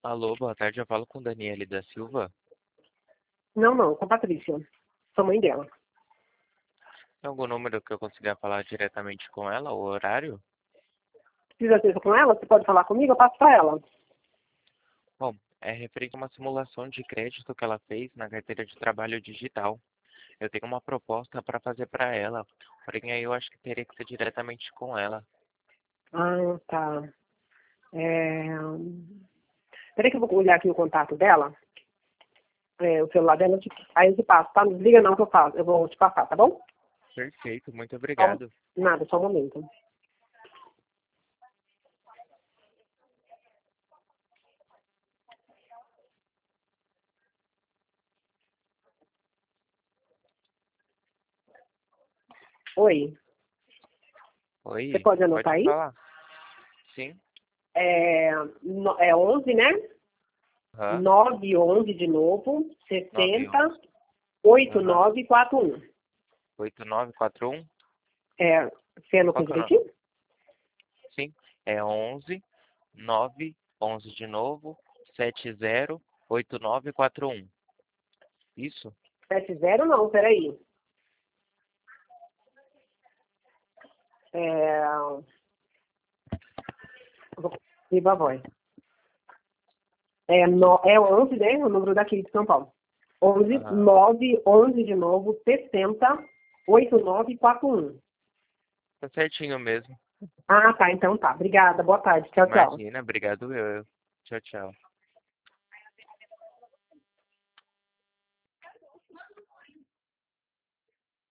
Alô, boa tarde. Eu falo com Daniele da Silva. Não, com a Patrícia. Sou mãe dela. Tem algum número que eu consiga falar diretamente com ela, o horário? Precisa ser com ela? Você pode falar comigo? Eu passo pra ela. Bom, é referente a uma simulação de crédito que ela fez na carteira de trabalho digital. Eu tenho uma proposta para fazer para ela, porém aí eu acho que teria que ser diretamente com ela. Ah, tá. É... Peraí que eu vou olhar aqui o contato dela. O celular dela. Aí eu te passo, tá? Não desliga não que eu faço. Eu vou te passar, tá bom? Perfeito, muito Só... obrigado. Nada, só um momento. Oi. Você Oi, pode anotar pode aí? falar? Sim. É 11, né? Aham. 911 de novo. 60 91. Aham. 8941. 8941. Você anotou Qual que é o nome? direitinho? Sim. É 11 de novo, 708941. Isso? 70 não, peraí. É... Vou viva a voz. É 11, né? O número daqui de São Paulo. 11 Aham. 9 11 de novo, 60 8941. Tá certinho mesmo. Ah, tá. Então tá. Obrigada. Boa tarde. Tchau, tchau. Imagina, obrigado eu. Tchau, tchau.